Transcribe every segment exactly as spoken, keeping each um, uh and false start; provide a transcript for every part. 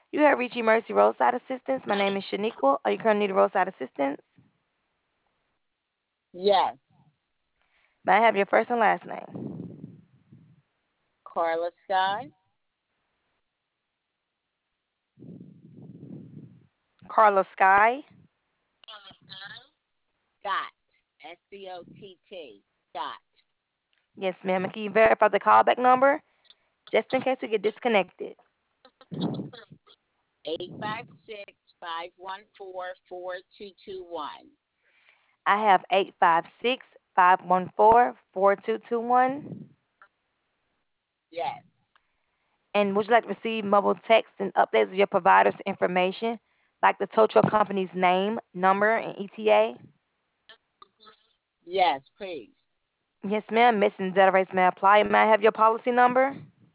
You have reached Emergency Roadside Assistance. My name is Shaniqua. Are you currently needing roadside assistance? Yes. May I have your first and last name? Carla Sky. Carla Sky. Scott. S C O T T. Scott. Yes, ma'am. And can you verify the callback number just in case we get disconnected? Eight five six five one four four two two one. I have eight five six, five one four, four two two one. Yes. And would you like to receive mobile text and updates of your provider's information, like the tow truck company's name, number, and E T A? Yes, please. Yes, ma'am. Missing data rates may apply. May I have your policy number?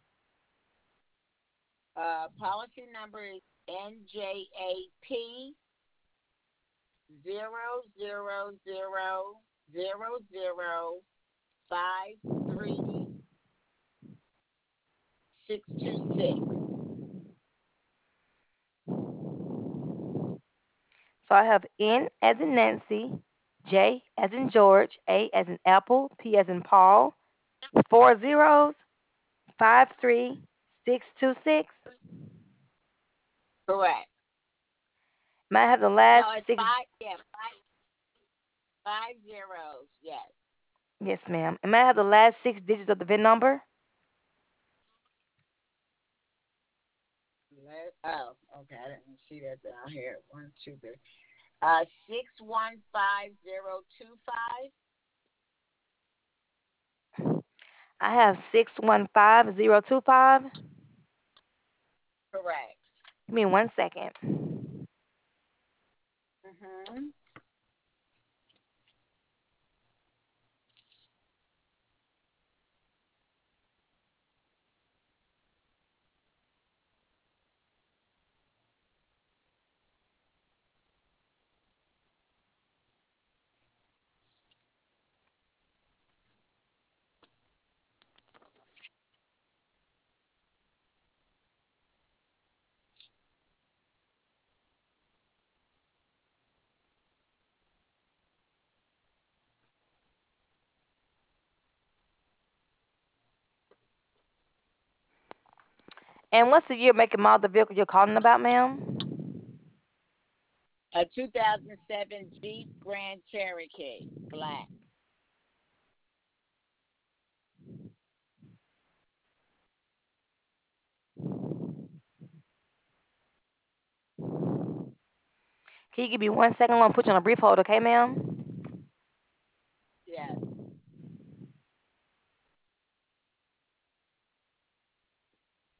Uh, policy number is N J A P zero zero zero zero zero five three six two six. So I have N as in Nancy, J as in George, A as in Apple, P as in Paul, four zeros, five three six two six. Correct. May I have the No, last it's six? five. Yeah, five five zeros. Yes. Yes, ma'am. And may I have the last six digits of the V I N number? Let, oh, okay. I didn't see that down here. One, two, three. Uh, six one five zero two five. I have six one five zero two five. Correct. Give me one second. Mhm. And what's the year, make, and model of the vehicle you're calling about, ma'am? A two thousand seven Jeep Grand Cherokee, black. Can you give me one second? I'm going to put you on a brief hold, okay, ma'am? Yes.